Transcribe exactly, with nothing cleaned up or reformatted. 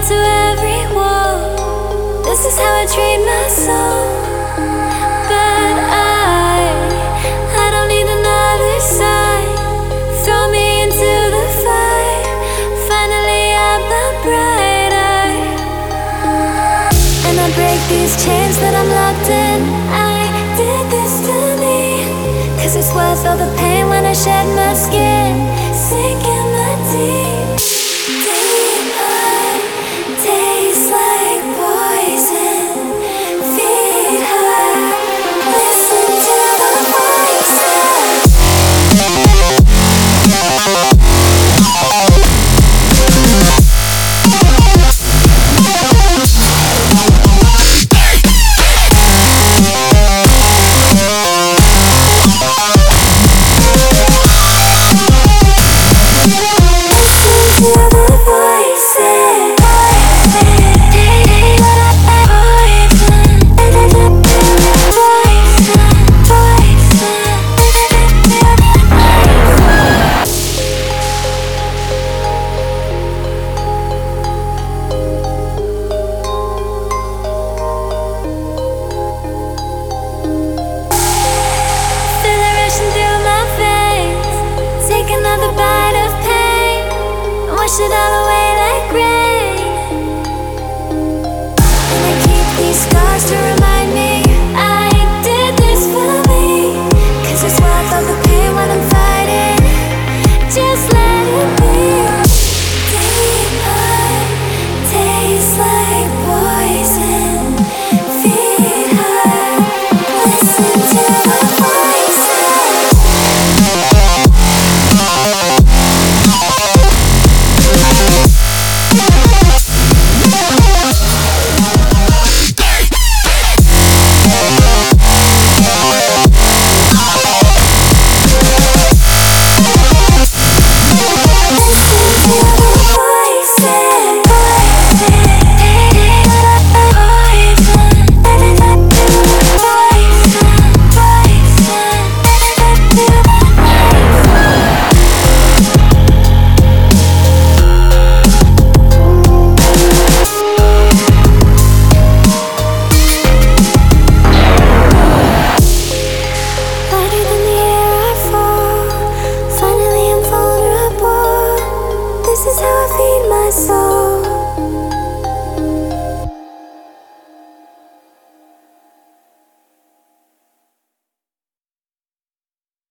into every wall. This is how I treat my soul. But I, I don't need another side. Throw me into the fire. Finally I'm the brighter. And I break these chains that I'm locked in. I did this to me, 'cause it's worth all the pain when I shed my skin. Sink